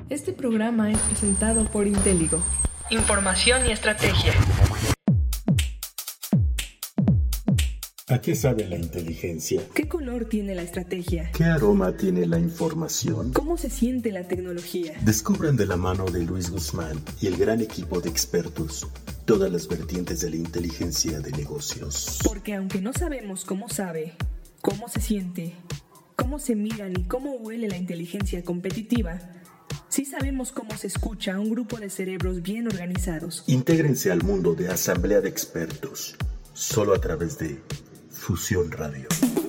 Este programa es presentado por Intéligo. Información y estrategia. ¿A qué sabe la inteligencia? ¿Qué color tiene la estrategia? ¿Qué aroma tiene la información? ¿Cómo se siente la tecnología? Descubran de la mano de Luis Guzmán y el gran equipo de expertos todas las vertientes de la inteligencia de negocios. Porque aunque no sabemos cómo sabe, cómo se siente, cómo se mira ni cómo huele la inteligencia competitiva, sí sabemos cómo se escucha a un grupo de cerebros bien organizados. Intégrense al mundo de Asamblea de Expertos, solo a través de Fusión Radio.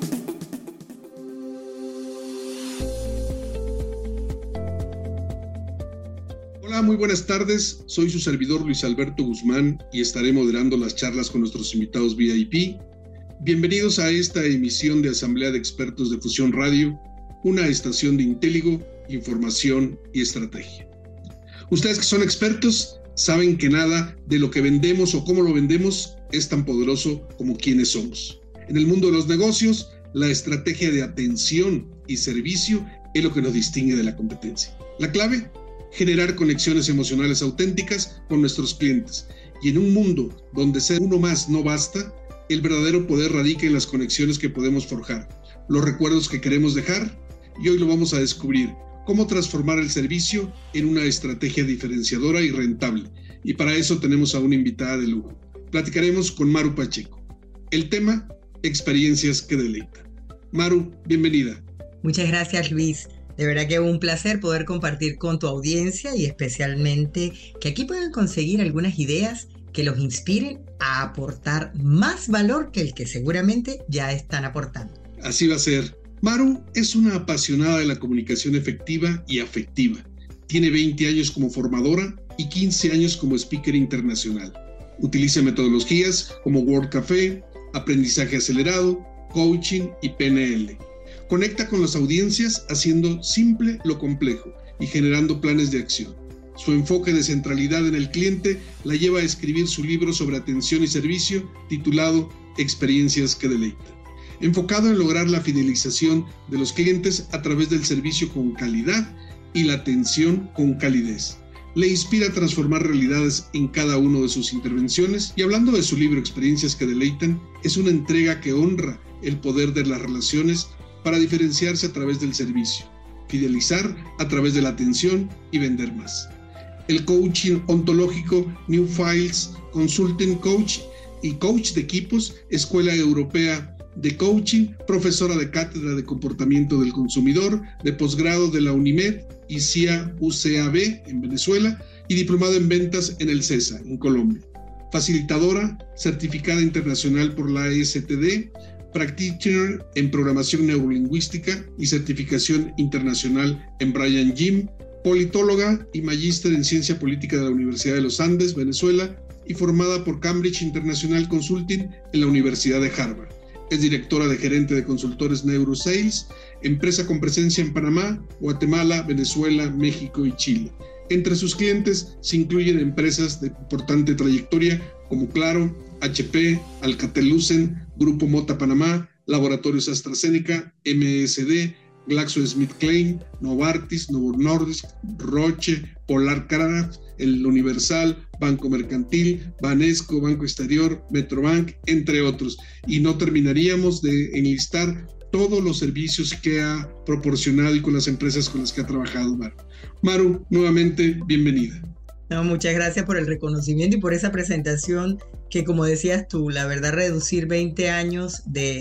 Hola, muy buenas tardes. Soy su servidor Luis Alberto Guzmán y estaré moderando las charlas con nuestros invitados VIP. Bienvenidos a esta emisión de Asamblea de Expertos de Fusión Radio, una estación de Intéligo, información y estrategia. Ustedes que son expertos saben que nada de lo que vendemos o cómo lo vendemos es tan poderoso como quienes somos. En el mundo de los negocios, la estrategia de atención y servicio es lo que nos distingue de la competencia. La clave, generar conexiones emocionales auténticas con nuestros clientes. Y en un mundo donde ser uno más no basta, el verdadero poder radica en las conexiones que podemos forjar, los recuerdos que queremos dejar, y hoy lo vamos a descubrir. Cómo transformar el servicio en una estrategia diferenciadora y rentable. Y para eso tenemos a una invitada de lujo. Platicaremos con Maru Pacheco. El tema, experiencias que deleitan. Maru, bienvenida. Muchas gracias, Luis. De verdad que es un placer poder compartir con tu audiencia y especialmente que aquí puedan conseguir algunas ideas que los inspiren a aportar más valor que el que seguramente ya están aportando. Así va a ser. Maru es una apasionada de la comunicación efectiva y afectiva. Tiene 20 años como formadora y 15 años como speaker internacional. Utiliza metodologías como Word Café, aprendizaje acelerado, coaching y PNL. Conecta con las audiencias haciendo simple lo complejo y generando planes de acción. Su enfoque de centralidad en el cliente la lleva a escribir su libro sobre atención y servicio titulado Experiencias que deleitan, enfocado en lograr la fidelización de los clientes a través del servicio con calidad y la atención con calidez. Le inspira a transformar realidades en cada una de sus intervenciones y hablando de su libro Experiencias que deleitan, es una entrega que honra el poder de las relaciones para diferenciarse a través del servicio, fidelizar a través de la atención y vender más. El coaching ontológico New Files Consulting Coach y coach de equipos, Escuela Europea de Coaching, profesora de Cátedra de Comportamiento del Consumidor, de posgrado de la UNIMED y CIA UCAB en Venezuela y diplomado en ventas en el CESA en Colombia. Facilitadora, certificada internacional por la ASTD, practitioner en programación neurolingüística y certificación internacional en Brian Jim, politóloga y magíster en ciencia política de la Universidad de los Andes, Venezuela, y formada por Cambridge International Consulting en la Universidad de Harvard. Es directora de gerente de consultores Neurosales, empresa con presencia en Panamá, Guatemala, Venezuela, México y Chile. Entre sus clientes se incluyen empresas de importante trayectoria como Claro, HP, Alcatel-Lucent, Grupo Mota Panamá, Laboratorios AstraZeneca, MSD, GlaxoSmithKline, Novartis, Novo Nordisk, Roche, Polar Craft, El Universal, Banco Mercantil, Banesco, Banco Exterior, Metrobank, entre otros. Y no terminaríamos de enlistar todos los servicios que ha proporcionado y con las empresas con las que ha trabajado Maru. Maru, nuevamente, bienvenida. No, muchas gracias por el reconocimiento y por esa presentación que, como decías tú, la verdad, reducir 20 años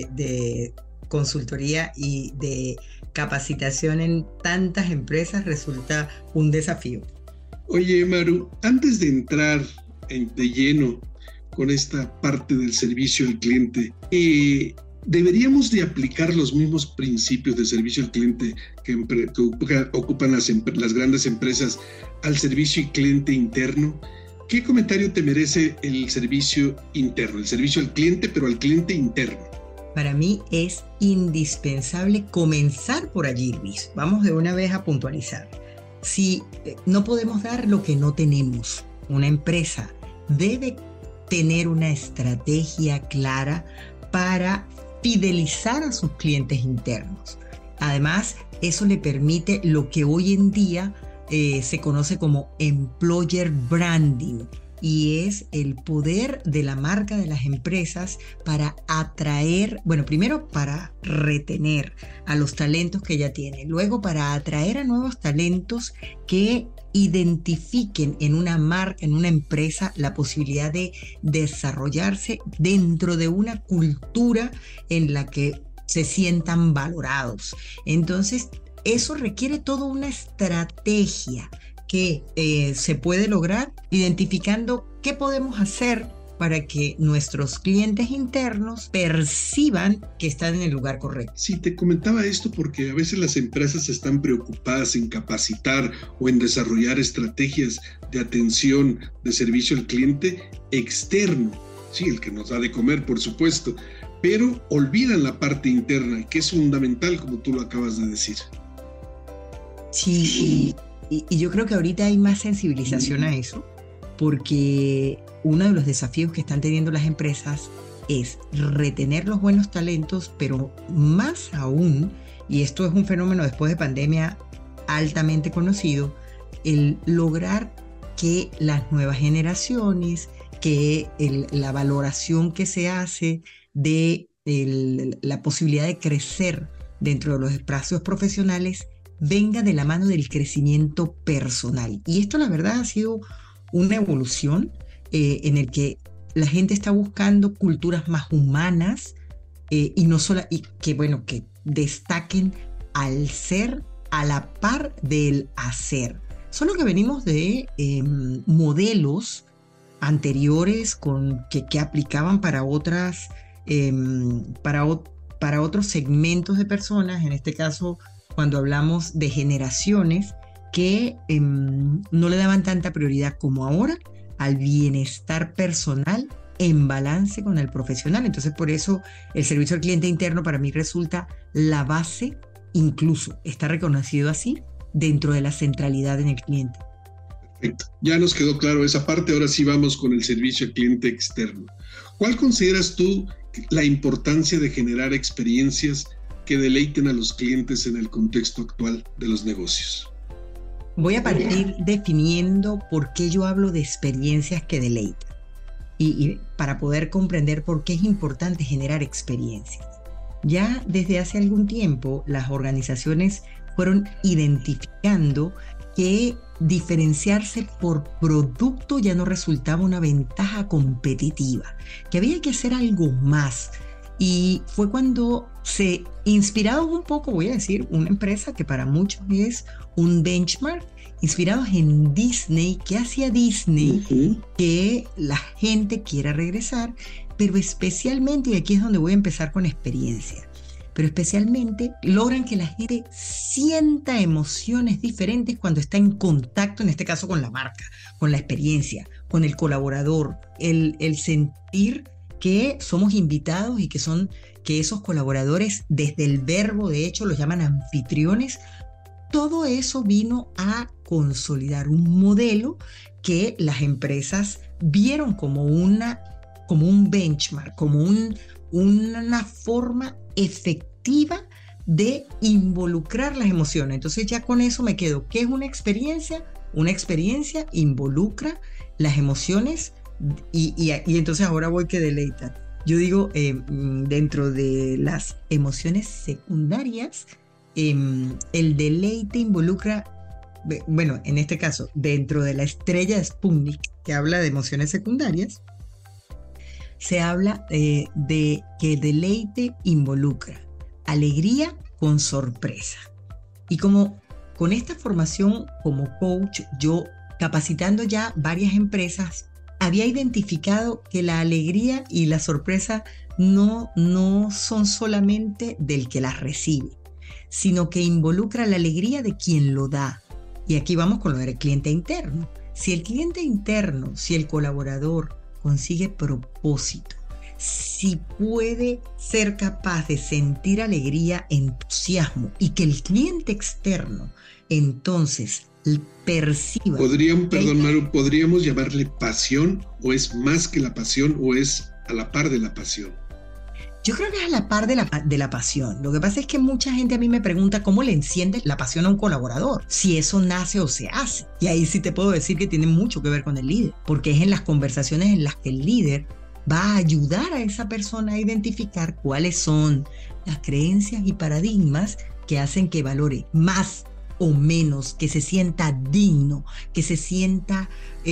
de consultoría y de capacitación en tantas empresas resulta un desafío. Oye, Maru, antes de entrar de lleno con esta parte del servicio al cliente, ¿deberíamos de aplicar los mismos principios de servicio al cliente que ocupan las grandes empresas al servicio al cliente interno? ¿Qué comentario te merece el servicio interno, el servicio al cliente, pero al cliente interno? Para mí es indispensable comenzar por allí, Luis. Vamos de una vez a puntualizar. Si no podemos dar lo que no tenemos, una empresa debe tener una estrategia clara para fidelizar a sus clientes internos. Además, eso le permite lo que hoy en día se conoce como employer branding, y es el poder de la marca de las empresas para atraer, bueno, primero para retener a los talentos que ya tienen, luego para atraer a nuevos talentos que identifiquen en una marca, en una empresa, la posibilidad de desarrollarse dentro de una cultura en la que se sientan valorados. Entonces, eso requiere toda una estrategia que se puede lograr identificando qué podemos hacer para que nuestros clientes internos perciban que están en el lugar correcto. Sí, te comentaba esto porque a veces las empresas están preocupadas en capacitar o en desarrollar estrategias de atención, de servicio al cliente externo, sí, el que nos da de comer, por supuesto, pero olvidan la parte interna, que es fundamental, como tú lo acabas de decir. Sí, y yo creo que ahorita hay más sensibilización a eso, porque uno de los desafíos que están teniendo las empresas es retener los buenos talentos, pero más aún, y esto es un fenómeno después de pandemia altamente conocido, el lograr que las nuevas generaciones, que la valoración que se hace de la posibilidad de crecer dentro de los espacios profesionales venga de la mano del crecimiento personal. Y esto, la verdad, ha sido una evolución en el que la gente está buscando culturas más humanas y no solo, y que destaquen al ser a la par del hacer. Solo que venimos de modelos anteriores que aplicaban para otras para otros segmentos de personas, en este caso cuando hablamos de generaciones que no le daban tanta prioridad como ahora al bienestar personal en balance con el profesional. Entonces, por eso el servicio al cliente interno para mí resulta la base, incluso está reconocido así, dentro de la centralidad en el cliente. Perfecto. Ya nos quedó claro esa parte, ahora sí vamos con el servicio al cliente externo. ¿Cuál consideras tú la importancia de generar experiencias que deleiten a los clientes en el contexto actual de los negocios? Voy a partir definiendo por qué yo hablo de experiencias que deleitan y para poder comprender por qué es importante generar experiencias. Ya desde hace algún tiempo las organizaciones fueron identificando que diferenciarse por producto ya no resultaba una ventaja competitiva, que había que hacer algo más. Y fue cuando se inspirados un poco, voy a decir, una empresa que para muchos es un benchmark, inspirados en Disney. ¿Qué hacía Disney? Que la gente quiera regresar, pero especialmente, y aquí es donde voy a empezar con experiencia, pero especialmente logran que la gente sienta emociones diferentes cuando está en contacto, en este caso con la marca, con la experiencia, con el colaborador, el sentir que somos invitados y que esos colaboradores, desde el verbo, de hecho, los llaman anfitriones. Todo eso vino a consolidar un modelo que las empresas vieron como un benchmark, como una forma efectiva de involucrar las emociones. Entonces ya con eso me quedo. ¿Qué es una experiencia? Una experiencia involucra las emociones y entonces ahora voy que deleita. Yo digo, dentro de las emociones secundarias, el deleite involucra, bueno, en este caso, dentro de la estrella de Sputnik, que habla de emociones secundarias, se habla de que el deleite involucra alegría con sorpresa. Y como con esta formación como coach, yo capacitando ya varias empresas, había identificado que la alegría y la sorpresa no son solamente del que las recibe, sino que involucra la alegría de quien lo da. Y aquí vamos con lo del cliente interno. Si el cliente interno, si el colaborador consigue propósito, si puede ser capaz de sentir alegría, entusiasmo, y que el cliente externo entonces perciba. Maru, ¿podríamos llamarle pasión, o es más que la pasión, o es a la par de la pasión? Yo creo que es a la par de la pasión. Lo que pasa es que mucha gente a mí me pregunta cómo le enciende la pasión a un colaborador, si eso nace o se hace. Y ahí sí te puedo decir que tiene mucho que ver con el líder, porque es en las conversaciones en las que el líder va a ayudar a esa persona a identificar cuáles son las creencias y paradigmas que hacen que valore más o menos, que se sienta digno, que se sienta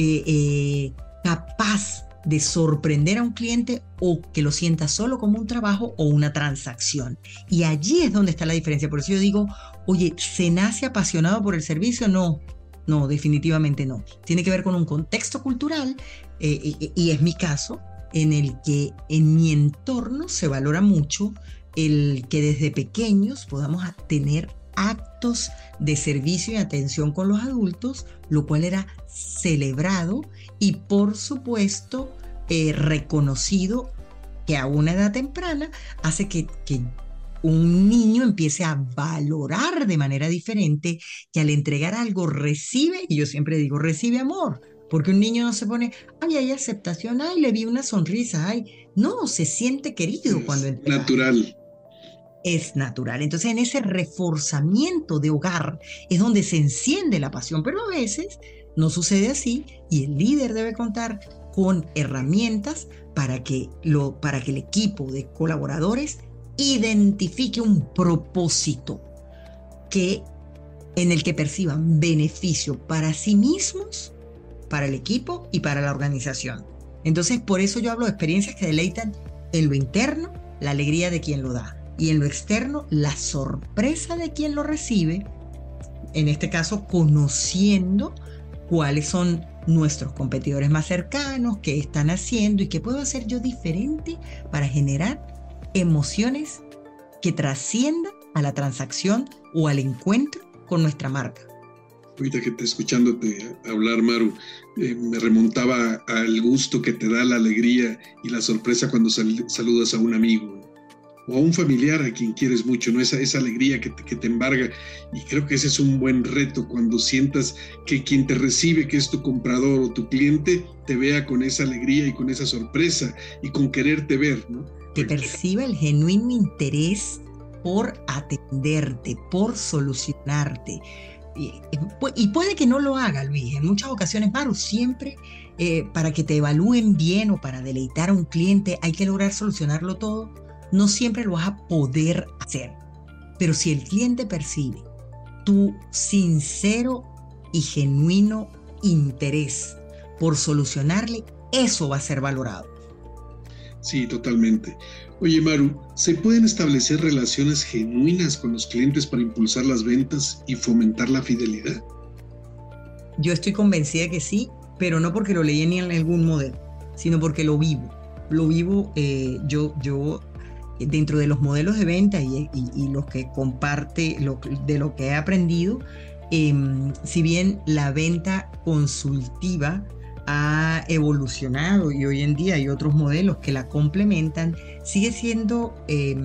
capaz de sorprender a un cliente o que lo sienta solo como un trabajo o una transacción. Y allí es donde está la diferencia. Por eso yo digo, oye, ¿se nace apasionado por el servicio? No, definitivamente no. Tiene que ver con un contexto cultural y es mi caso, en el que en mi entorno se valora mucho el que desde pequeños podamos tener actos de servicio y atención con los adultos, lo cual era celebrado y por supuesto reconocido, que a una edad temprana hace que un niño empiece a valorar de manera diferente, que al entregar algo recibe, y yo siempre digo, recibe amor, porque un niño no se pone, ay, hay aceptación, ay, le vi una sonrisa, ay, no, se siente querido cuando entrega. Natural. Es natural. Entonces, en ese reforzamiento de hogar es donde se enciende la pasión, pero a veces no sucede así y el líder debe contar con herramientas para que el equipo de colaboradores identifique un propósito en el que perciban beneficio para sí mismos, para el equipo y para la organización. Entonces, por eso yo hablo de experiencias que deleitan en lo interno, la alegría de quien lo da, y en lo externo, la sorpresa de quien lo recibe, en este caso conociendo cuáles son nuestros competidores más cercanos, qué están haciendo y qué puedo hacer yo diferente para generar emociones que trasciendan a la transacción o al encuentro con nuestra marca. Ahorita que te escuchándote hablar, Maru, me remontaba al gusto que te da la alegría y la sorpresa cuando saludas a un amigo o a un familiar a quien quieres mucho, ¿no? Esa alegría que te embarga. Y creo que ese es un buen reto, cuando sientas que quien te recibe, que es tu comprador o tu cliente, te vea con esa alegría y con esa sorpresa y con quererte ver, ¿no? Que perciba el genuino interés por atenderte, por solucionarte. Y puede que no lo haga, Luis. En muchas ocasiones, Maru, siempre para que te evalúen bien o para deleitar a un cliente hay que lograr solucionarlo todo. No siempre lo vas a poder hacer, pero si el cliente percibe tu sincero y genuino interés por solucionarle, eso va a ser valorado. Sí, totalmente. Oye, Maru, ¿se pueden establecer relaciones genuinas con los clientes para impulsar las ventas y fomentar la fidelidad? Yo estoy convencida que sí, pero no porque lo leí ni en algún modelo, sino porque lo vivo. Lo vivo yo dentro de los modelos de venta y los que comparte, de lo que he aprendido, si bien la venta consultiva ha evolucionado y hoy en día hay otros modelos que la complementan, sigue siendo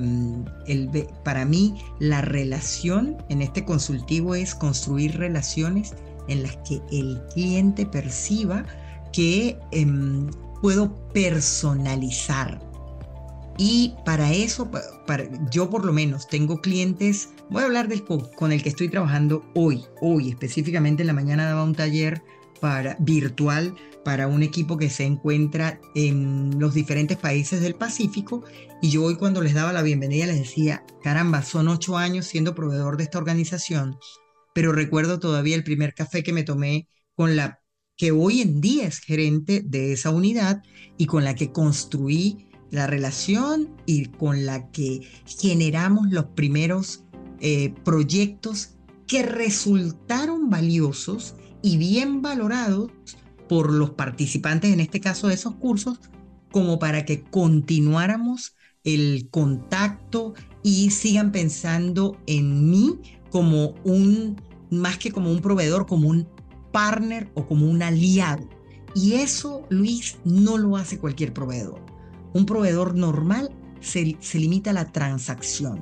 para mí la relación en este consultivo es construir relaciones en las que el cliente perciba que puedo personalizar. Y para eso, yo por lo menos tengo clientes, voy a hablar con el que estoy trabajando hoy específicamente en la mañana daba un taller virtual para un equipo que se encuentra en los diferentes países del Pacífico, y yo hoy cuando les daba la bienvenida les decía, caramba, son 8 años siendo proveedor de esta organización, pero recuerdo todavía el primer café que me tomé con la que hoy en día es gerente de esa unidad y con la que construí la relación y con la que generamos los primeros proyectos que resultaron valiosos y bien valorados por los participantes, en este caso de esos cursos, como para que continuáramos el contacto y sigan pensando en mí como más que como un proveedor, como un partner o como un aliado. Y eso, Luis, no lo hace cualquier proveedor. Un proveedor normal se limita a la transacción.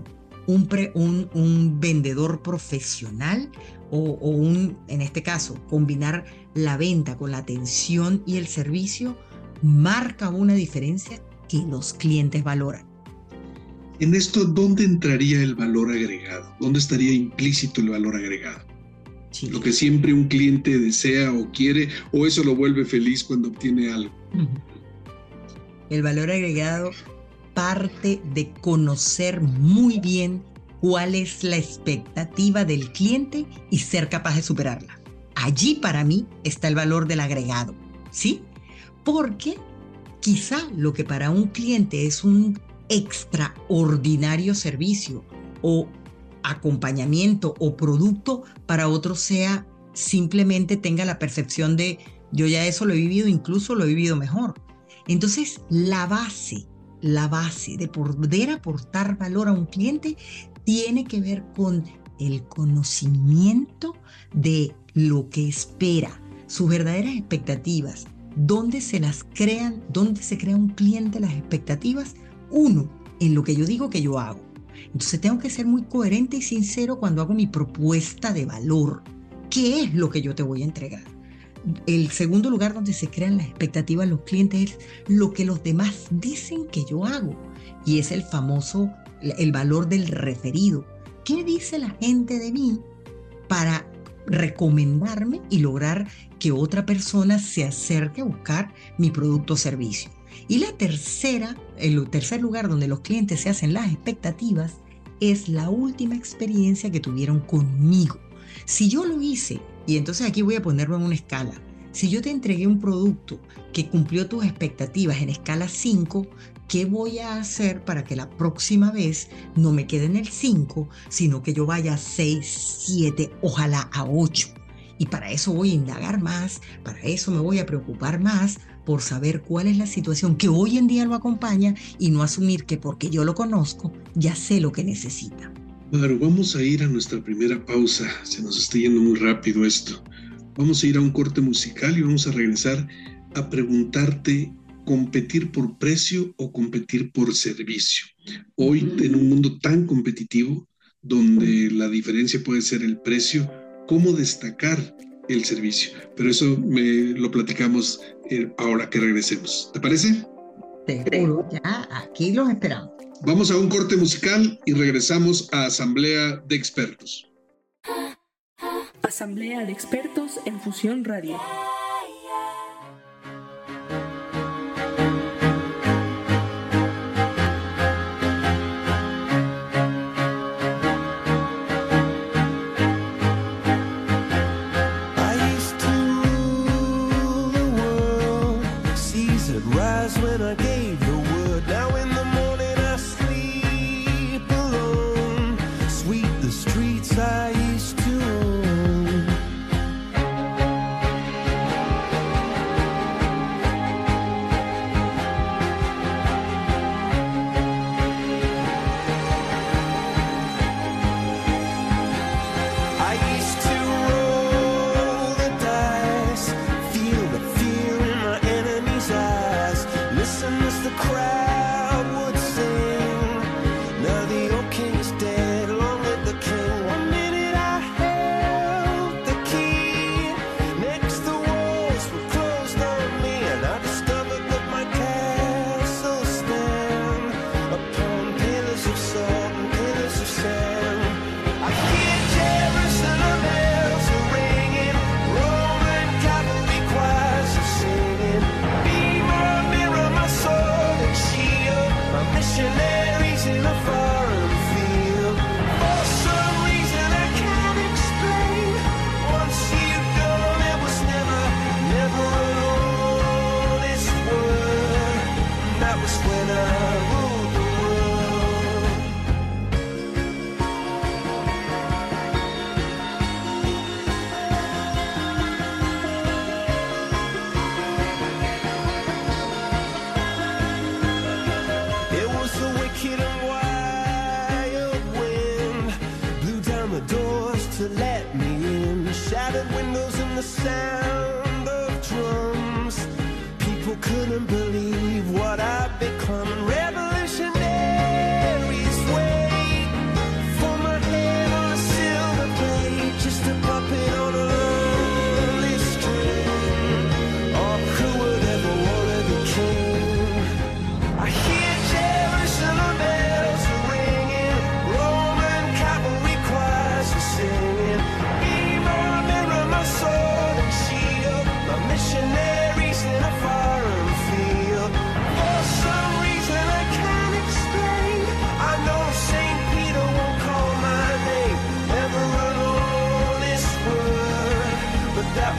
Un vendedor profesional o en este caso, combinar la venta con la atención y el servicio marca una diferencia que los clientes valoran. En esto, ¿dónde entraría el valor agregado? ¿Dónde estaría implícito el valor agregado? Sí. Lo que siempre un cliente desea o quiere, o eso lo vuelve feliz cuando obtiene algo. El valor agregado parte de conocer muy bien cuál es la expectativa del cliente y ser capaz de superarla. Allí para mí está el valor del agregado, ¿sí? Porque quizá lo que para un cliente es un extraordinario servicio o acompañamiento o producto, para otro sea simplemente tenga la percepción de yo ya eso lo he vivido, incluso lo he vivido mejor. Entonces la base de poder aportar valor a un cliente tiene que ver con el conocimiento de lo que espera, sus verdaderas expectativas, dónde se crea un cliente las expectativas. Uno, en lo que yo digo que yo hago. Entonces tengo que ser muy coherente y sincero cuando hago mi propuesta de valor. ¿Qué es lo que yo te voy a entregar? El segundo lugar donde se crean las expectativas de los clientes es lo que los demás dicen que yo hago. Y es el valor del referido. ¿Qué dice la gente de mí para recomendarme y lograr que otra persona se acerque a buscar mi producto o servicio? Y el tercer lugar donde los clientes se hacen las expectativas es la última experiencia que tuvieron conmigo. Si yo lo hice, y entonces aquí voy a ponerlo en una escala, si yo te entregué un producto que cumplió tus expectativas en escala 5, ¿qué voy a hacer para que la próxima vez no me quede en el 5, sino que yo vaya a 6, 7, ojalá a 8? Y para eso voy a indagar más, para eso me voy a preocupar más por saber cuál es la situación que hoy en día lo acompaña y no asumir que porque yo lo conozco, ya sé lo que necesita. Maru, vamos a ir a nuestra primera pausa. Se nos está yendo muy rápido esto. Vamos a ir a un corte musical y vamos a regresar a preguntarte: ¿competir por precio o competir por servicio? Hoy, en un mundo tan competitivo, donde la diferencia puede ser el precio, ¿cómo destacar el servicio? Pero eso lo platicamos ahora que regresemos. ¿Te parece? Seguro, ya aquí los esperamos. Vamos a un corte musical y regresamos a Asamblea de Expertos. Asamblea de Expertos en Fusión Radio.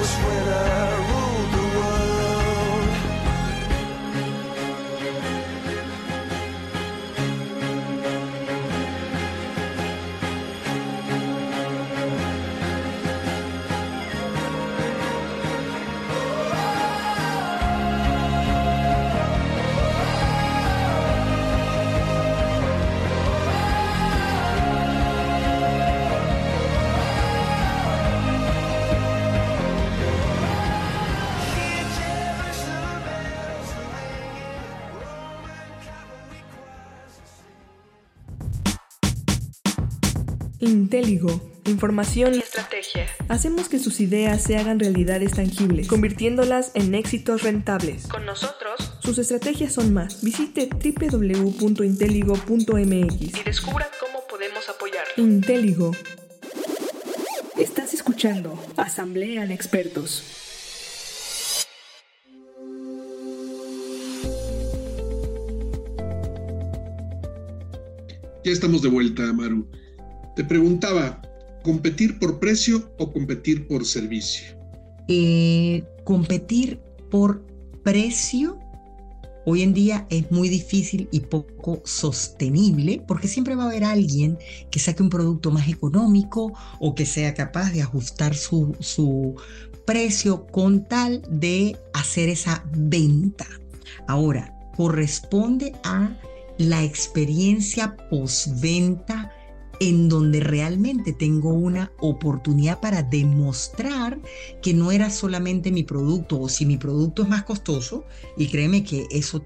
Intéligo, información y estrategia. Hacemos que sus ideas se hagan realidades tangibles, convirtiéndolas en éxitos rentables. Con nosotros, sus estrategias son más. Visite www.inteligo.mx y descubra cómo podemos apoyarlo. Intéligo. Estás escuchando Asamblea de Expertos. Ya estamos de vuelta, Maru. Te preguntaba, ¿competir por precio o competir por servicio? Competir por precio hoy en día es muy difícil y poco sostenible, porque siempre va a haber alguien que saque un producto más económico o que sea capaz de ajustar su precio con tal de hacer esa venta. Ahora, corresponde a la experiencia postventa, en donde realmente tengo una oportunidad para demostrar que no era solamente mi producto, o si mi producto es más costoso, y créeme que eso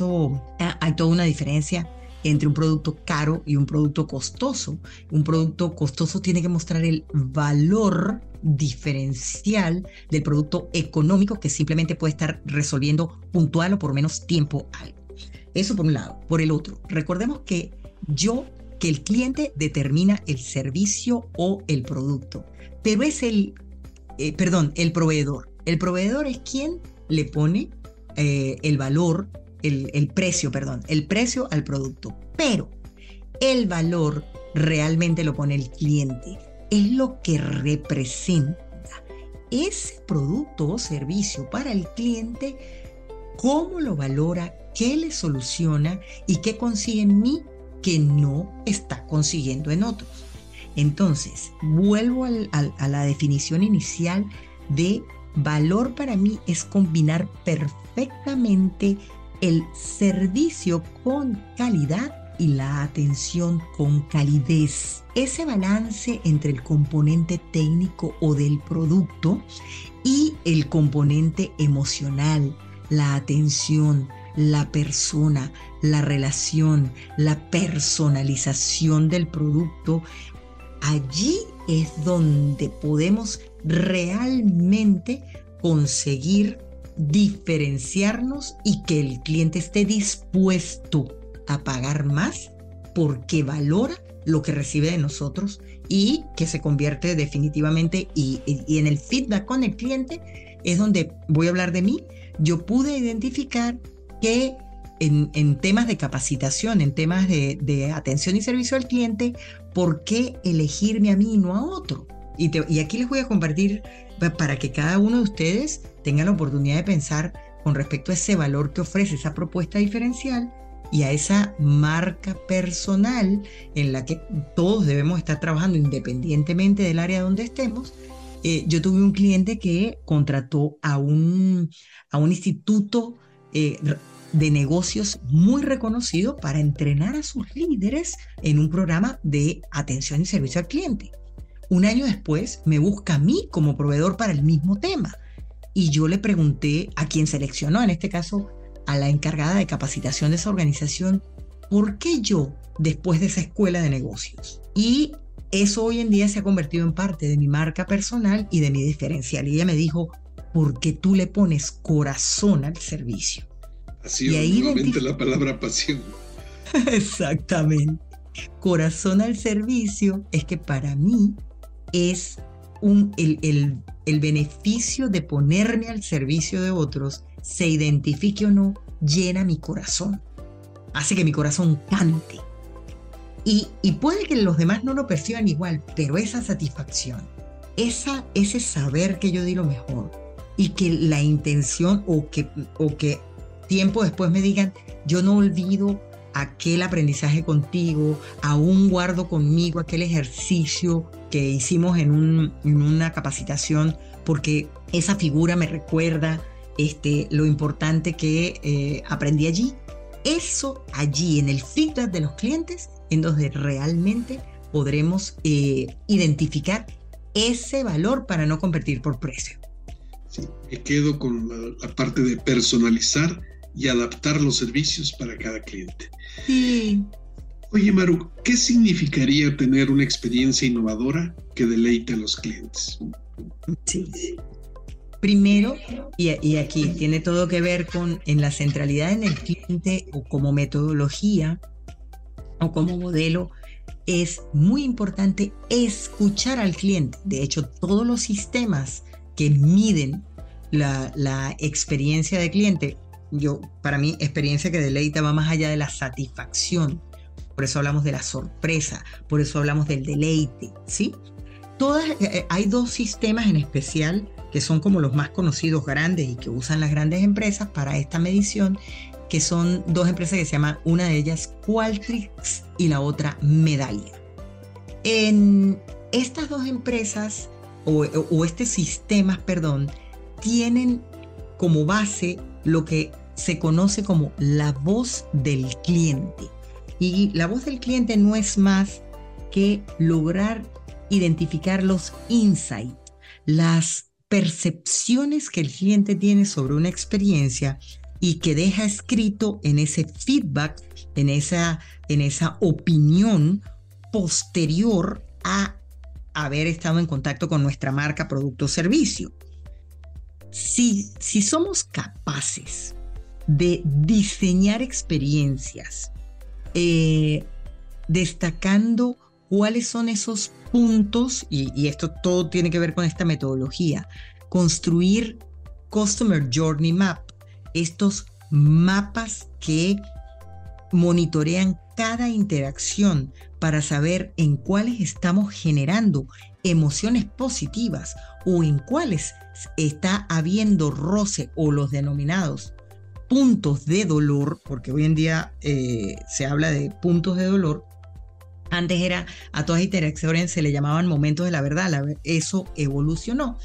hay toda una diferencia entre un producto caro y un producto costoso. Un producto costoso tiene que mostrar el valor diferencial del producto económico, que simplemente puede estar resolviendo puntual o por menos tiempo algo. Eso por un lado. Por el otro, recordemos que el cliente determina el servicio o el producto, pero es el proveedor. El proveedor es quien le pone el precio al producto, pero el valor realmente lo pone el cliente. Es lo que representa ese producto o servicio para el cliente, cómo lo valora, qué le soluciona y qué consigue en mí que no está consiguiendo en otros. Entonces, vuelvo a la definición inicial de valor. Para mí es combinar perfectamente el servicio con calidad y la atención con calidez. Ese balance entre el componente técnico o del producto y el componente emocional, la atención, la persona, la relación, la personalización del producto. Allí es donde podemos realmente conseguir diferenciarnos y que el cliente esté dispuesto a pagar más porque valora lo que recibe de nosotros, y que se convierte definitivamente y en el feedback con el cliente es donde voy a hablar de mí. Yo pude identificar que en temas de capacitación, en temas de atención y servicio al cliente, ¿por qué elegirme a mí y no a otro? Y aquí les voy a compartir para que cada uno de ustedes tenga la oportunidad de pensar con respecto a ese valor que ofrece esa propuesta diferencial y a esa marca personal en la que todos debemos estar trabajando independientemente del área donde estemos. Yo tuve un cliente que contrató a un instituto de negocios muy reconocido para entrenar a sus líderes en un programa de atención y servicio al cliente. Un año después me busca a mí como proveedor para el mismo tema, y yo le pregunté a quien seleccionó, en este caso a la encargada de capacitación de esa organización, ¿por qué yo después de esa escuela de negocios? Y eso hoy en día se ha convertido en parte de mi marca personal y de mi diferencial. Y ella me dijo, porque tú le pones corazón al servicio. Así es, nuevamente la palabra pasión. Exactamente. Corazón al servicio es que para mí es el beneficio de ponerme al servicio de otros, se identifique o no, llena mi corazón. Hace que mi corazón cante. Y puede que los demás no lo perciban igual, pero esa satisfacción, ese saber que yo di lo mejor y que la intención o que tiempo después me digan, yo no olvido aquel aprendizaje contigo, aún guardo conmigo aquel ejercicio que hicimos en una capacitación, porque esa figura me recuerda lo importante que aprendí allí. Eso allí, en el feedback de los clientes, en donde realmente podremos identificar ese valor para no competir por precio. Sí, me quedo con la parte de personalizar y adaptar los servicios para cada cliente. Sí. Oye, Maru, ¿qué significaría tener una experiencia innovadora que deleite a los clientes? Sí. Primero, y aquí tiene todo que ver en la centralidad en el cliente o como metodología o como modelo, es muy importante escuchar al cliente. De hecho, todos los sistemas que miden la experiencia de cliente, para mí, experiencia que deleita va más allá de la satisfacción. Por eso hablamos de la sorpresa, por eso hablamos del deleite, ¿sí? Hay dos sistemas en especial que son como los más conocidos, grandes, y que usan las grandes empresas para esta medición, que son dos empresas que se llaman, una de ellas Qualtrics y la otra Medallia. En estas dos empresas, o sistemas, tienen como base lo que se conoce como la voz del cliente. Y la voz del cliente no es más que lograr identificar los insights, las percepciones que el cliente tiene sobre una experiencia y que deja escrito en ese feedback, en esa opinión posterior a haber estado en contacto con nuestra marca, producto o servicio. Si somos capaces de diseñar experiencias, destacando cuáles son esos puntos, y esto todo tiene que ver con esta metodología, construir Customer Journey Map, estos mapas que monitorean cada interacción para saber en cuáles estamos generando emociones positivas o en cuáles está habiendo roce o los denominados puntos de dolor, porque hoy en día se habla de puntos de dolor. Antes a todas interacciones se le llamaban momentos de la verdad. Eso evolucionó.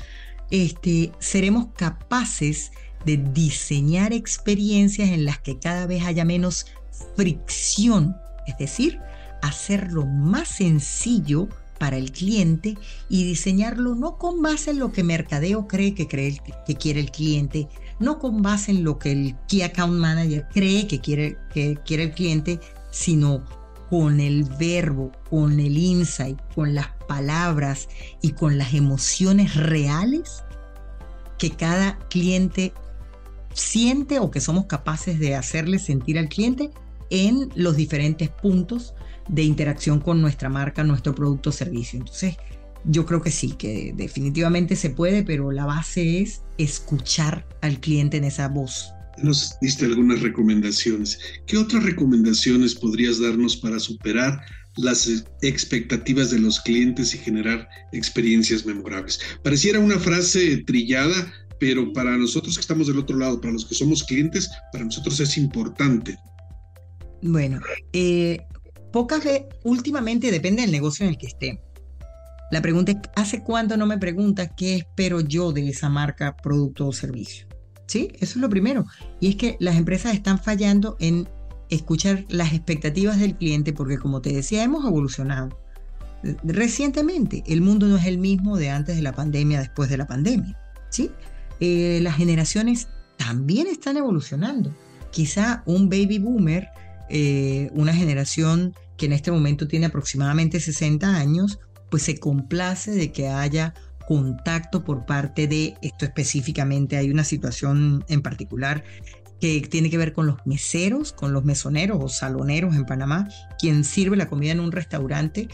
Seremos capaces de diseñar experiencias en las que cada vez haya menos fricción, es decir, hacerlo más sencillo para el cliente y diseñarlo no con base en lo que mercadeo cree que quiere el cliente, no con base en lo que el Key Account Manager cree que quiere el cliente, sino con el verbo, con el insight, con las palabras y con las emociones reales que cada cliente siente o que somos capaces de hacerle sentir al cliente en los diferentes puntos de interacción con nuestra marca, nuestro producto o servicio. Entonces, yo creo que sí, que definitivamente se puede, pero la base es escuchar al cliente en esa voz. Nos diste algunas recomendaciones. ¿Qué otras recomendaciones podrías darnos para superar las expectativas de los clientes y generar experiencias memorables? Pareciera una frase trillada, pero para nosotros que estamos del otro lado, para los que somos clientes, para nosotros es importante. Bueno, pocas veces, últimamente depende del negocio en el que estemos. La pregunta es, ¿hace cuánto no me preguntas qué espero yo de esa marca, producto o servicio? Sí, eso es lo primero. Y es que las empresas están fallando en escuchar las expectativas del cliente porque, como te decía, hemos evolucionado. Recientemente, el mundo no es el mismo de antes de la pandemia, después de la pandemia. ¿Sí? Las generaciones también están evolucionando. Quizá un baby boomer, una generación que en este momento tiene aproximadamente 60 años, pues se complace de que haya contacto por parte de esto específicamente. Hay una situación en particular que tiene que ver con los meseros, con los mesoneros o saloneros en Panamá, quien sirve la comida en un restaurante.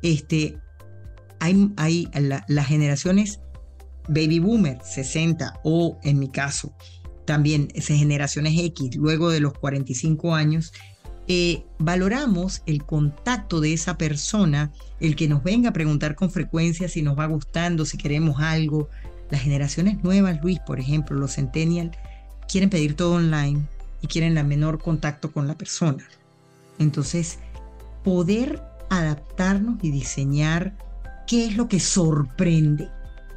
Hay las generaciones baby boomer, 60, o en mi caso, también generaciones X, luego de los 45 años, valoramos el contacto de esa persona, el que nos venga a preguntar con frecuencia si nos va gustando, si queremos algo. Las generaciones nuevas, Luis, por ejemplo, los Centennial, quieren pedir todo online y quieren el menor contacto con la persona. Entonces, poder adaptarnos y diseñar qué es lo que sorprende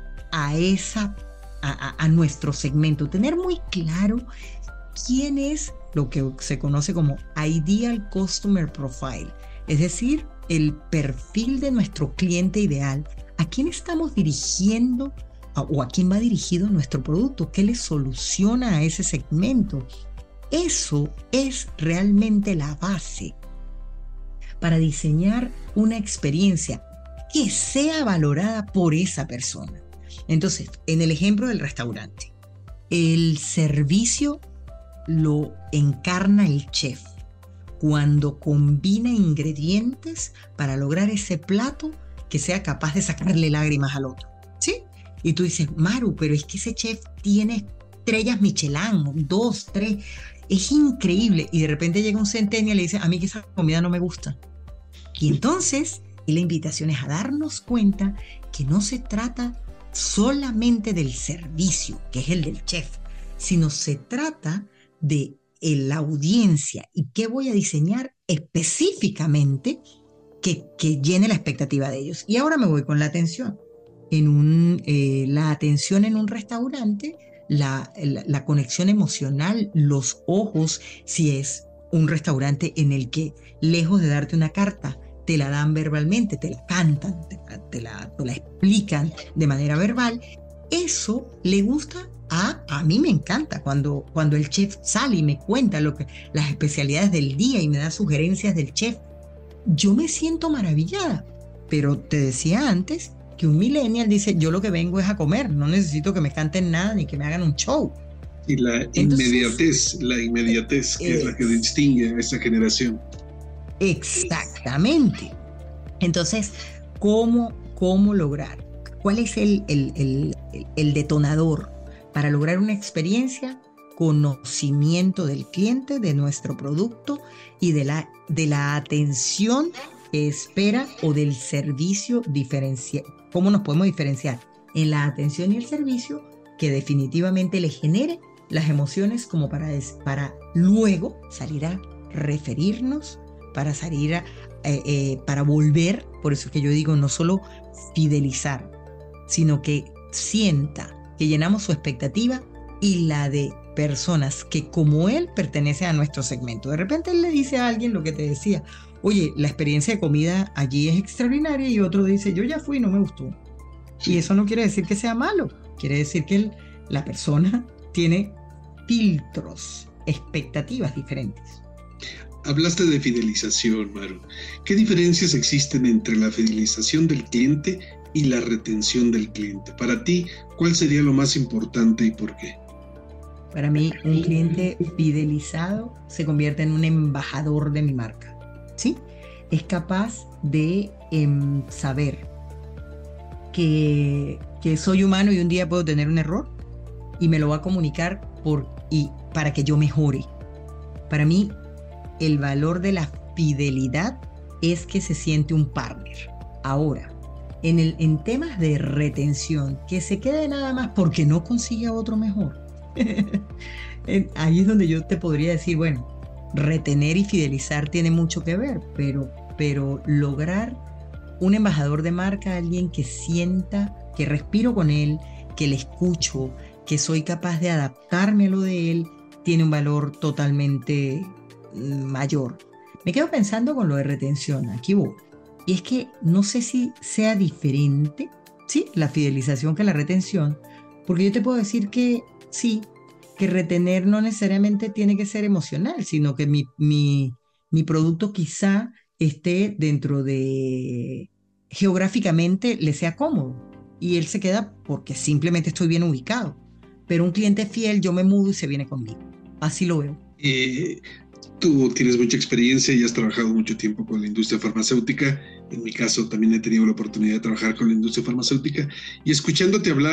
a nuestro segmento, tener muy claro quién es lo que se conoce como Ideal Customer Profile, es decir, el perfil de nuestro cliente ideal, a quién estamos dirigiendo o a quién va dirigido nuestro producto, qué le soluciona a ese segmento. Eso es realmente la base para diseñar una experiencia que sea valorada por esa persona. Entonces, en el ejemplo del restaurante, el servicio lo encarna el chef cuando combina ingredientes para lograr ese plato que sea capaz de sacarle lágrimas al otro, ¿sí? Y tú dices, Maru, pero es que ese chef tiene estrellas Michelin, 2, 3, es increíble. Y de repente llega un Centennial y le dice, a mí que esa comida no me gusta. Y entonces, la invitación es a darnos cuenta que no se trata solamente del servicio, que es el del chef, sino se trata de la audiencia y qué voy a diseñar específicamente que llene la expectativa de ellos. Y ahora me voy con la atención. La atención en un restaurante, la conexión emocional, los ojos, si es un restaurante en el que, lejos de darte una carta, te la dan verbalmente, te la cantan, te la explican de manera verbal, eso le gusta a mí. Me encanta cuando el chef sale y me cuenta las especialidades del día y me da sugerencias del chef. Yo me siento maravillada, pero te decía antes que un millennial dice, yo lo que vengo es a comer, no necesito que me canten nada ni que me hagan un show. Y la inmediatez que es la que distingue a esa generación. Exactamente. Entonces, ¿cómo lograr? ¿Cuál es el detonador para lograr una experiencia? Conocimiento del cliente, de nuestro producto y de la atención que espera o del servicio diferencial. ¿Cómo nos podemos diferenciar? En la atención y el servicio que definitivamente le genere las emociones como para luego salir a referirnos, para salir para volver. Por eso es que yo digo, no solo fidelizar, sino que sienta que llenamos su expectativa y la de personas que como él pertenecen a nuestro segmento. De repente él le dice a alguien lo que te decía, oye, la experiencia de comida allí es extraordinaria, y otro dice, yo ya fui y no me gustó. Sí. Y eso no quiere decir que sea malo, quiere decir que la persona tiene filtros, expectativas diferentes. Hablaste de fidelización, Maru. ¿Qué diferencias existen entre la fidelización del cliente y la retención del cliente? Para ti, ¿cuál sería lo más importante y por qué? Para mí, un cliente fidelizado se convierte en un embajador de mi marca, ¿sí? Es capaz de saber que soy humano y un día puedo tener un error y me lo va a comunicar para que yo mejore. Para mí, el valor de la fidelidad es que se siente un partner. Ahora, en temas de retención, que se quede nada más porque no consigue a otro mejor. Ahí es donde yo te podría decir, bueno, retener y fidelizar tiene mucho que ver, pero lograr un embajador de marca, alguien que sienta que respiro con él, que le escucho, que soy capaz de adaptarme a lo de él, tiene un valor totalmente mayor. Me quedo pensando con lo de retención, aquí voy. Y es que no sé si sea diferente, ¿sí?, la fidelización que la retención, porque yo te puedo decir que sí, que retener no necesariamente tiene que ser emocional, sino que mi producto quizá esté dentro de, geográficamente le sea cómodo y él se queda porque simplemente estoy bien ubicado. Pero un cliente fiel, yo me mudo y se viene conmigo. Así lo veo. Tú tienes mucha experiencia y has trabajado mucho tiempo con la industria farmacéutica. En mi caso también he tenido la oportunidad de trabajar con la industria farmacéutica, y escuchándote hablar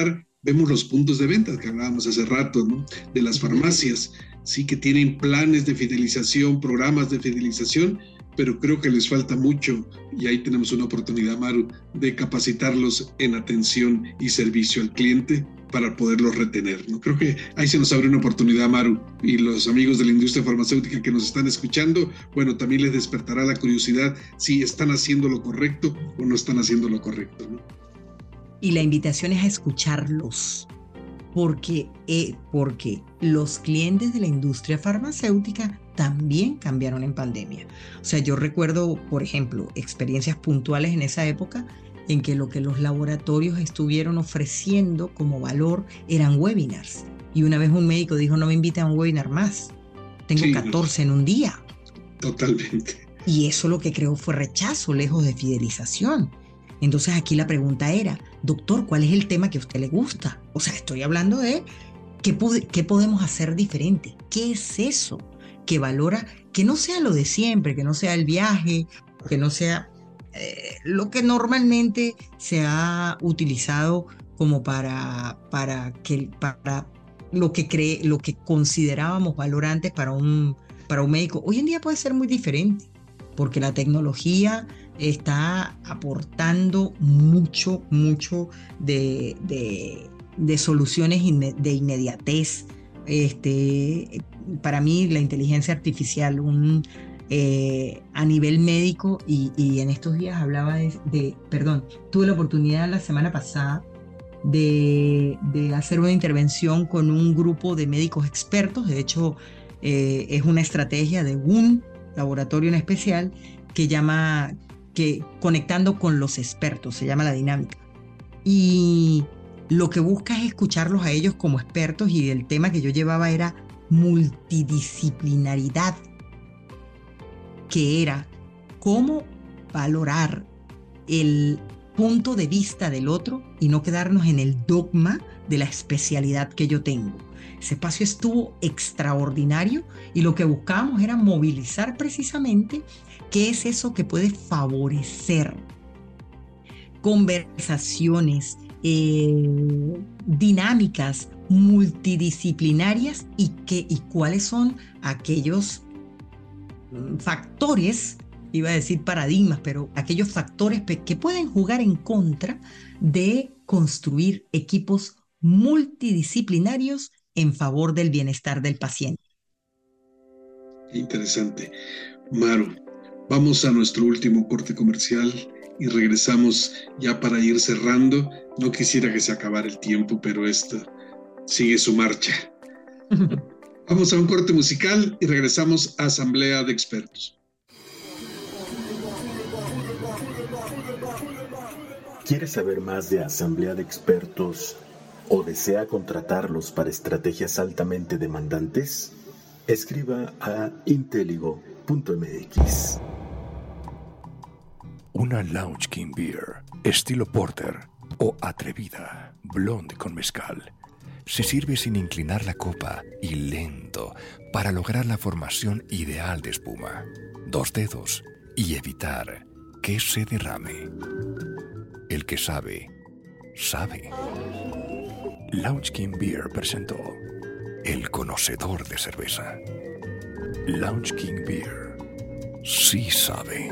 Vemos los puntos de venta que hablábamos hace rato, ¿no? De las farmacias, sí, que tienen planes de fidelización, programas de fidelización, pero creo que les falta mucho, y ahí tenemos una oportunidad, Maru, de capacitarlos en atención y servicio al cliente para poderlos retener, ¿no? Creo que ahí se nos abre una oportunidad, Maru, y los amigos de la industria farmacéutica que nos están escuchando, bueno, también les despertará la curiosidad si están haciendo lo correcto o no están haciendo lo correcto, ¿no? Y la invitación es a escucharlos, porque los clientes de la industria farmacéutica también cambiaron en pandemia. O sea, yo recuerdo, por ejemplo, experiencias puntuales en esa época en que lo que los laboratorios estuvieron ofreciendo como valor eran webinars. Y una vez un médico dijo, no me inviten a un webinar más. Tengo 14 en un día. Totalmente. Y eso lo que creó fue rechazo, lejos de fidelización. Entonces aquí la pregunta era, doctor, ¿cuál es el tema que a usted le gusta? O sea, estoy hablando de qué podemos hacer diferente. ¿Qué es eso que valora, que no sea lo de siempre, que no sea el viaje, que no sea lo que normalmente se ha utilizado como para lo que considerábamos valor antes para un médico? Hoy en día puede ser muy diferente, porque la tecnología está aportando mucho de soluciones de inmediatez. Para mí la inteligencia artificial a nivel médico, y en estos días hablaba tuve la oportunidad la semana pasada de hacer una intervención con un grupo de médicos expertos. De hecho, es una estrategia de un laboratorio en especial que conectando con los expertos, se llama la dinámica. Y lo que busca es escucharlos a ellos como expertos, y el tema que yo llevaba era multidisciplinaridad, que era cómo valorar el punto de vista del otro y no quedarnos en el dogma de la especialidad que yo tengo. Ese espacio estuvo extraordinario, y lo que buscábamos era movilizar precisamente qué es eso que puede favorecer conversaciones, dinámicas multidisciplinarias, y cuáles son aquellos factores, iba a decir paradigmas, pero aquellos factores que pueden jugar en contra de construir equipos multidisciplinarios en favor del bienestar del paciente. Interesante. Maru, vamos a nuestro último corte comercial y regresamos ya para ir cerrando. No quisiera que se acabara el tiempo, pero esto sigue su marcha. Vamos a un corte musical y regresamos a Asamblea de Expertos. ¿Quieres saber más de Asamblea de Expertos o desea contratarlos para estrategias altamente demandantes? Escriba a inteligo.mx. Una Lounge King Beer, estilo porter o atrevida, blonde con mezcal. Se sirve sin inclinar la copa y lento para lograr la formación ideal de espuma. 2 dedos y evitar que se derrame. El que sabe, sabe. Lounge King Beer presentó El Conocedor de Cerveza. Lounge King Beer sí sabe.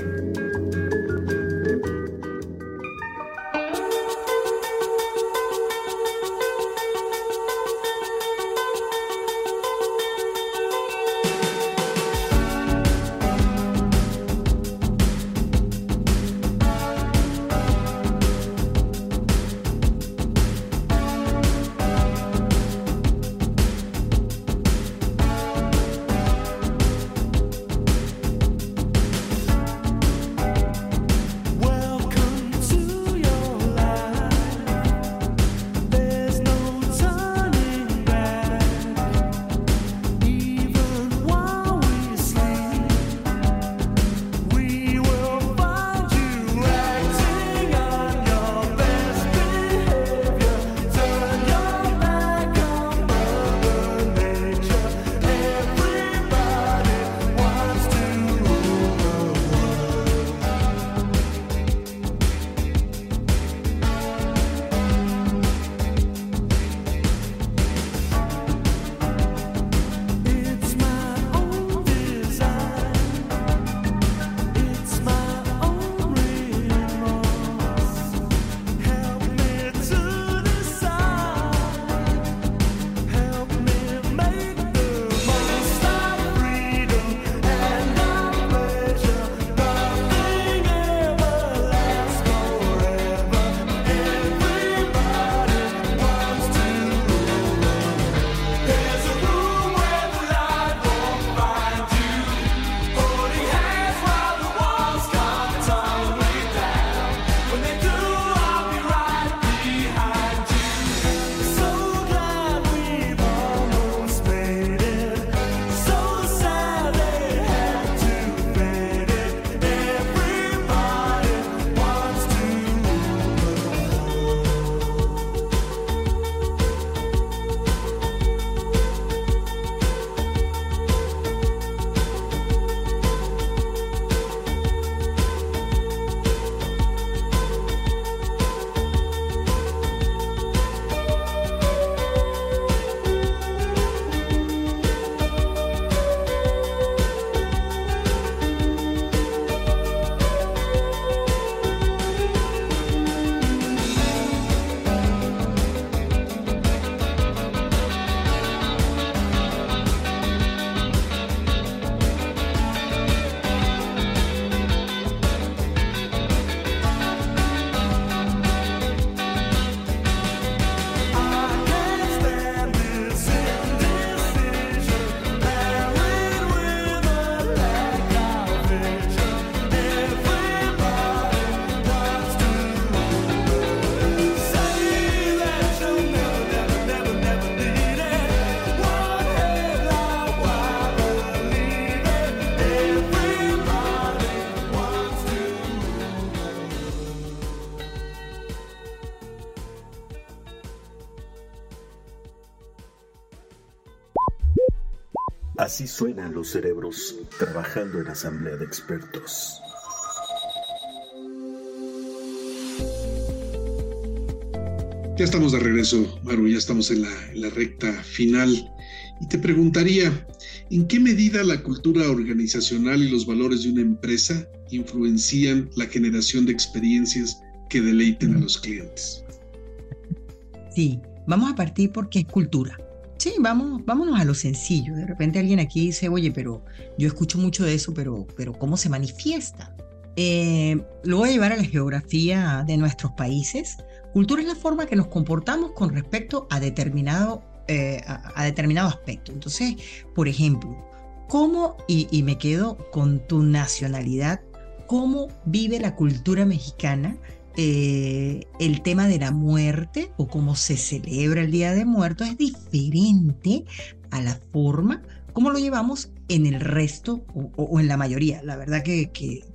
Así suenan los cerebros trabajando en asamblea de expertos. Ya estamos de regreso, Maru, ya estamos en la recta final. Y te preguntaría, ¿en qué medida la cultura organizacional y los valores de una empresa influencian la generación de experiencias que deleiten a los clientes? Sí, vamos a partir porque es cultura. Sí, vámonos a lo sencillo. De repente alguien aquí dice, oye, pero yo escucho mucho de eso, pero ¿cómo se manifiesta? Lo voy a llevar a la geografía de nuestros países. Cultura es la forma que nos comportamos con respecto a determinado aspecto. Entonces, por ejemplo, ¿cómo, y me quedo con tu nacionalidad, cómo vive la cultura mexicana el tema de la muerte o cómo se celebra el Día de Muertos? Es diferente a la forma como lo llevamos en el resto o en la mayoría. La verdad que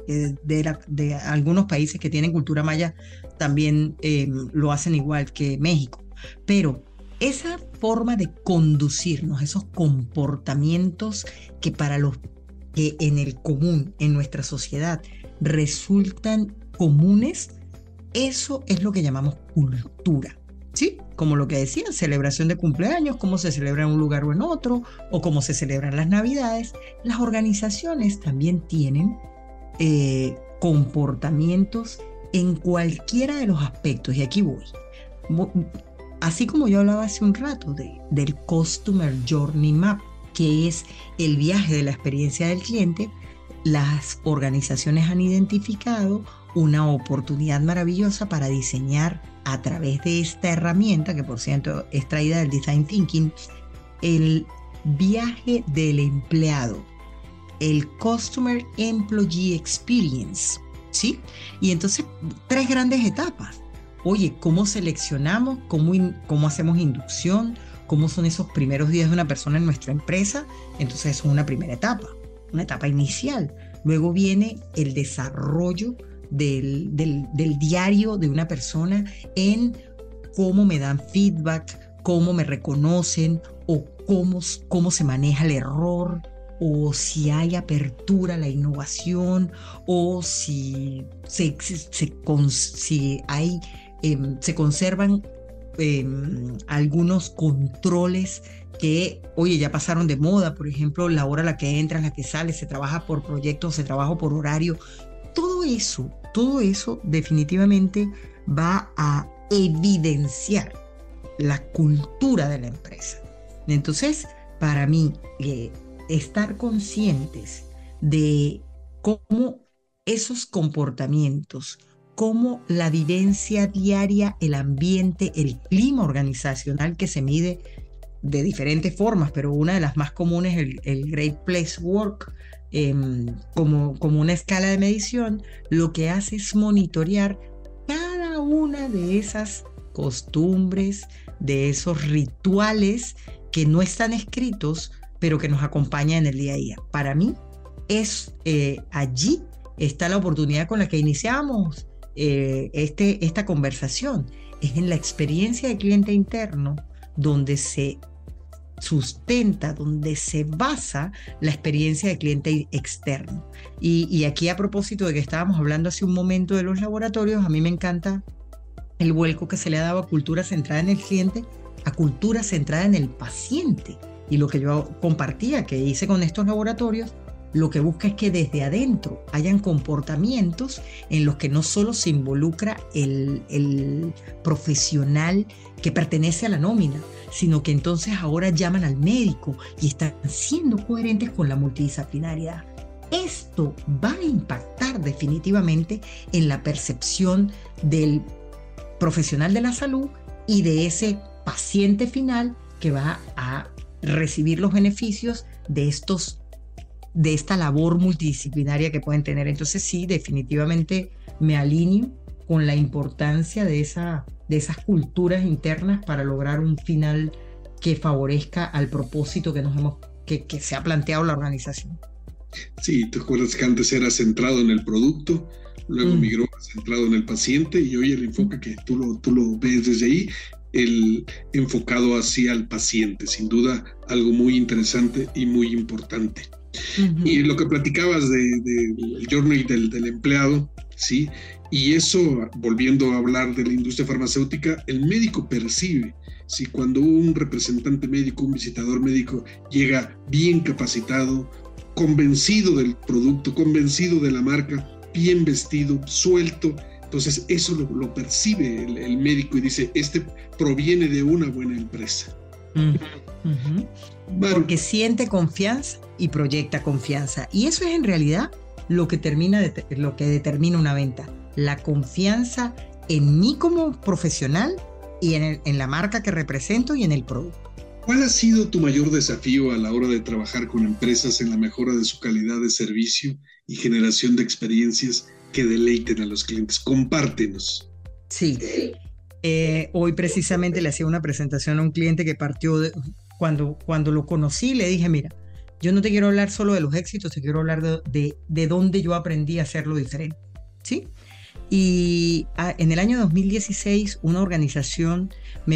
de algunos países que tienen cultura maya también lo hacen igual que México. Pero esa forma de conducirnos, esos comportamientos que para los que en el común, en nuestra sociedad, resultan comunes, eso es lo que llamamos cultura, ¿sí? Como lo que decía, celebración de cumpleaños, cómo se celebra en un lugar o en otro, o cómo se celebran las Navidades. Las organizaciones también tienen comportamientos en cualquiera de los aspectos, y aquí voy. Así como yo hablaba hace un rato del Customer Journey Map, que es el viaje de la experiencia del cliente, las organizaciones han identificado una oportunidad maravillosa para diseñar a través de esta herramienta, que por cierto es traída del Design Thinking, el viaje del empleado, el Customer Employee Experience, ¿sí? Y entonces, 3 grandes etapas. Oye, ¿cómo seleccionamos? ¿Cómo hacemos inducción? ¿Cómo son esos primeros días de una persona en nuestra empresa? Entonces, eso es una primera etapa, una etapa inicial. Luego viene el desarrollo del diario de una persona en cómo me dan feedback, cómo me reconocen o cómo se maneja el error, o si hay apertura a la innovación, o si se conservan algunos controles que, oye, ya pasaron de moda. Por ejemplo, la hora a la que entras, la que sales, se trabaja por proyectos, se trabaja por horario. Todo eso definitivamente va a evidenciar la cultura de la empresa. Entonces, para mí, estar conscientes de cómo esos comportamientos, cómo la vivencia diaria, el ambiente, el clima organizacional que se mide de diferentes formas, pero una de las más comunes es el Great Place Work, como una escala de medición, lo que hace es monitorear cada una de esas costumbres, de esos rituales que no están escritos, pero que nos acompañan en el día a día. Para mí, allí está la oportunidad con la que iniciamos esta conversación. Es en la experiencia de cliente interno donde se sustenta, donde se basa la experiencia de cliente externo. Y aquí, a propósito de que estábamos hablando hace un momento de los laboratorios, a mí me encanta el vuelco que se le ha dado a cultura centrada en el cliente, a cultura centrada en el paciente. Y lo que yo compartía, que hice con estos laboratorios, lo que busca es que desde adentro hayan comportamientos en los que no solo se involucra el profesional que pertenece a la nómina, sino que entonces ahora llaman al médico y están siendo coherentes con la multidisciplinariedad. Esto va a impactar definitivamente en la percepción del profesional de la salud y de ese paciente final que va a recibir los beneficios de esta labor multidisciplinaria que pueden tener. Entonces sí, definitivamente me alineo con la importancia de esas culturas internas para lograr un final que favorezca al propósito que se ha planteado la organización. Sí, te acuerdas que antes era centrado en el producto, luego migró a centrado en el paciente, y hoy el enfoque que tú lo ves desde ahí el enfocado hacia el paciente. Sin duda, algo muy interesante y muy importante. Uh-huh. Y lo que platicabas del journey del empleado, ¿sí? Y eso, volviendo a hablar de la industria farmacéutica, el médico percibe, ¿sí? Cuando un representante médico, un visitador médico llega bien capacitado, convencido del producto, convencido de la marca, bien vestido, suelto, entonces eso lo percibe el médico y dice, este proviene de una buena empresa. Uh-huh. Porque siente confianza y proyecta confianza. Y eso es en realidad lo que determina una venta. La confianza en mí como profesional y en la marca que represento y en el producto. ¿Cuál ha sido tu mayor desafío a la hora de trabajar con empresas en la mejora de su calidad de servicio y generación de experiencias que deleiten a los clientes? Compártenos. Sí. Hoy precisamente le hacía una presentación a un cliente que partió cuando lo conocí, le dije, mira, yo no te quiero hablar solo de los éxitos, te quiero hablar de dónde yo aprendí a hacerlo diferente, ¿sí? Y en el año 2016 una organización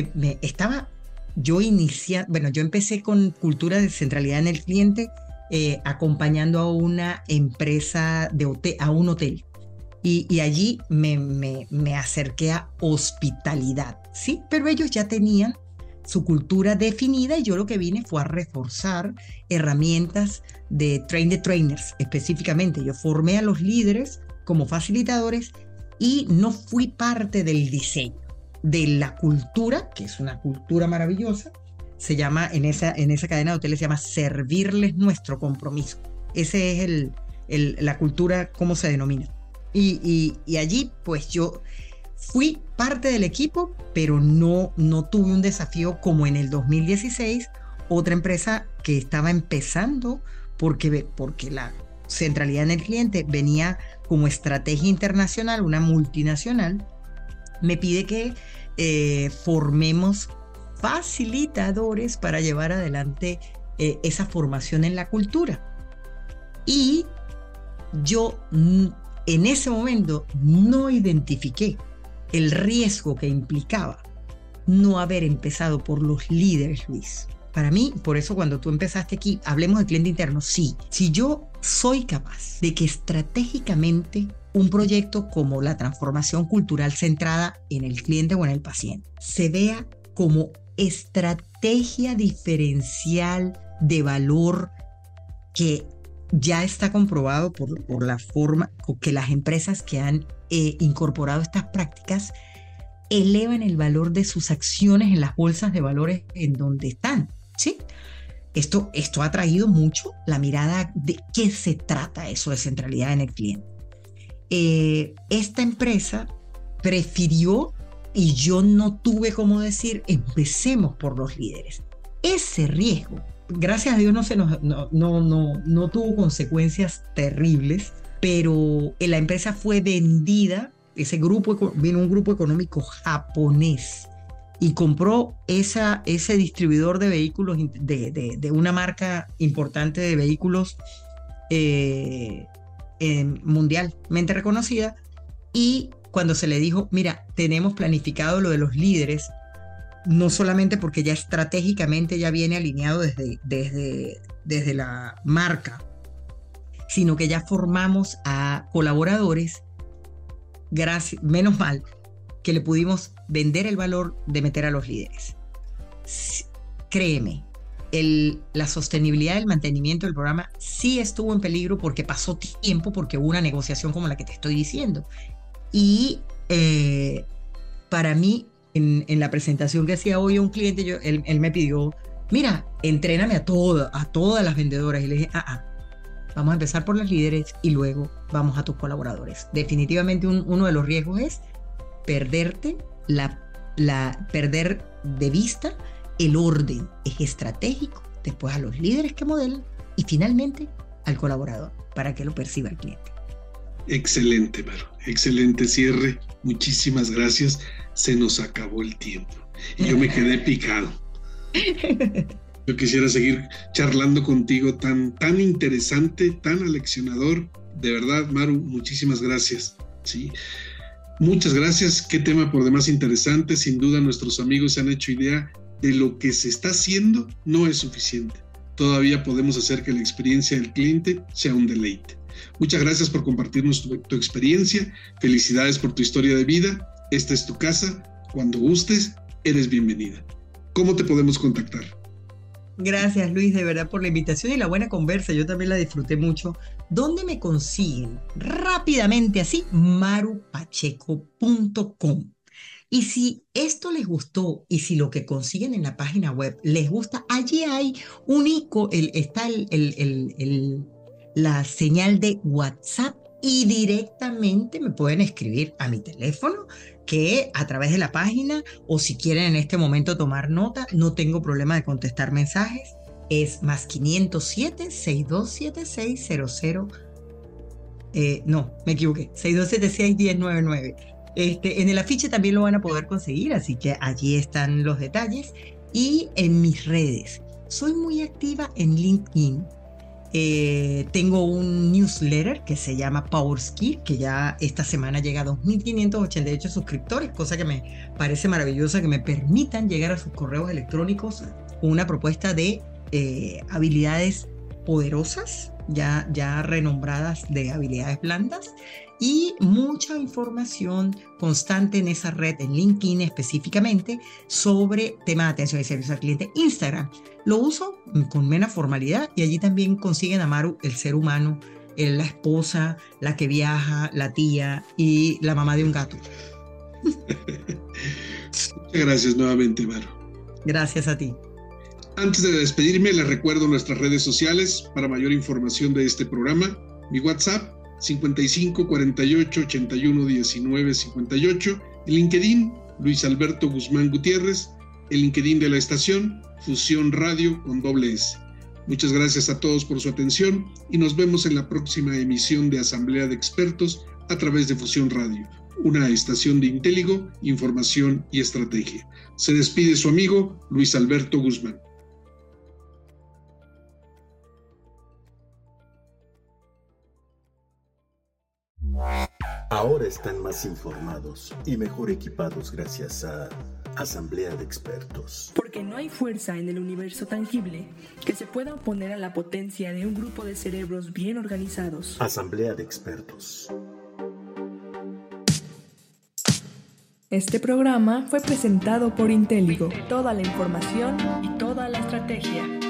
yo empecé con cultura de centralidad en el cliente, acompañando a una empresa a un hotel. Y allí me acerqué a hospitalidad, ¿sí? Pero ellos ya tenían su cultura definida y yo lo que vine fue a reforzar herramientas de train the trainers específicamente. Yo formé a los líderes como facilitadores y no fui parte del diseño de la cultura, que es una cultura maravillosa. Se llama, en esa cadena de hoteles se llama servirles nuestro compromiso. Ese es la cultura, ¿cómo se denomina? Y allí pues yo fui parte del equipo, pero no tuve un desafío como en el 2016, otra empresa que estaba empezando porque la centralidad en el cliente venía como estrategia internacional, una multinacional, me pide que formemos facilitadores para llevar adelante esa formación en la cultura. Y yo en ese momento no identifiqué el riesgo que implicaba no haber empezado por los líderes, Luis. Para mí, por eso cuando tú empezaste aquí, hablemos de cliente interno, sí. Si yo soy capaz de que estratégicamente un proyecto como la transformación cultural centrada en el cliente o en el paciente se vea como estrategia diferencial de valor que ya está comprobado por la forma que las empresas que han incorporado estas prácticas elevan el valor de sus acciones en las bolsas de valores en donde están, ¿sí? Esto ha traído mucho la mirada de qué se trata eso de centralidad en el cliente. Esta empresa prefirió, y yo no tuve cómo decir, empecemos por los líderes. Ese riesgo, gracias a Dios, no tuvo consecuencias terribles, pero la empresa fue vendida. Vino un grupo económico japonés y compró ese distribuidor de vehículos de una marca importante de vehículos mundialmente reconocida. Y cuando se le dijo, mira, tenemos planificado lo de los líderes, no solamente porque ya estratégicamente ya viene alineado desde la marca, sino que ya formamos a colaboradores. Gracias, menos mal que le pudimos vender el valor de meter a los líderes. Créeme, la sostenibilidad del mantenimiento del programa sí estuvo en peligro porque pasó tiempo, porque hubo una negociación como la que te estoy diciendo. Y para mí, en la presentación que hacía hoy a un cliente, él me pidió, mira, entréname a todas las vendedoras. Y le dije, vamos a empezar por los líderes y luego vamos a tus colaboradores. Definitivamente uno de los riesgos es perder de vista el orden. Es estratégico, después a los líderes que modelan y finalmente al colaborador para que lo perciba el cliente. Excelente, Maru. Excelente cierre. Muchísimas gracias. Se nos acabó el tiempo y yo me quedé picado. Yo quisiera seguir charlando contigo, tan interesante, tan aleccionador. De verdad, Maru, muchísimas gracias. ¿Sí? Muchas gracias, qué tema por demás interesante. Sin duda nuestros amigos se han hecho idea de lo que se está haciendo no es suficiente. Todavía podemos hacer que la experiencia del cliente sea un deleite. Muchas gracias por compartirnos tu experiencia. Felicidades por tu historia de vida. Esta es tu casa. Cuando gustes, eres bienvenida. ¿Cómo te podemos contactar? Gracias, Luis, de verdad, por la invitación y la buena conversa. Yo también la disfruté mucho. ¿Dónde me consiguen? Rápidamente así, marupacheco.com. Y si esto les gustó y si lo que consiguen en la página web les gusta, allí hay un icono, está la señal de WhatsApp y directamente me pueden escribir a mi teléfono, que a través de la página, o si quieren en este momento tomar nota, no tengo problema de contestar mensajes. Es más 507-6276-00. No, me equivoqué, 6276-1099. En el afiche también lo van a poder conseguir, así que allí están los detalles. Y en mis redes, soy muy activa en LinkedIn. Tengo un newsletter que se llama PowerSkills, que ya esta semana llega a 2.588 suscriptores, cosa que me parece maravillosa, que me permitan llegar a sus correos electrónicos con una propuesta de habilidades poderosas, ya renombradas de habilidades blandas, y mucha información constante en esa red, en LinkedIn específicamente, sobre temas de atención y servicio al cliente. Instagram lo uso con menos formalidad y allí también consiguen a Maru, el ser humano, la esposa, la que viaja, la tía y la mamá de un gato. Muchas gracias nuevamente, Maru. Gracias a ti. Antes de despedirme, les recuerdo nuestras redes sociales para mayor información de este programa. Mi WhatsApp 55 48 81 19 58, el LinkedIn Luis Alberto Guzmán Gutiérrez, el LinkedIn de la estación Fusión Radio con $S. Muchas gracias a todos por su atención y nos vemos en la próxima emisión de Asamblea de Expertos a través de Fusión Radio, una estación de Intéligo, información y estrategia. Se despide su amigo Luis Alberto Guzmán. Ahora están más informados y mejor equipados gracias a Asamblea de Expertos. Porque no hay fuerza en el universo tangible que se pueda oponer a la potencia de un grupo de cerebros bien organizados. Asamblea de Expertos. Este programa fue presentado por Intéligo. Toda la información y toda la estrategia.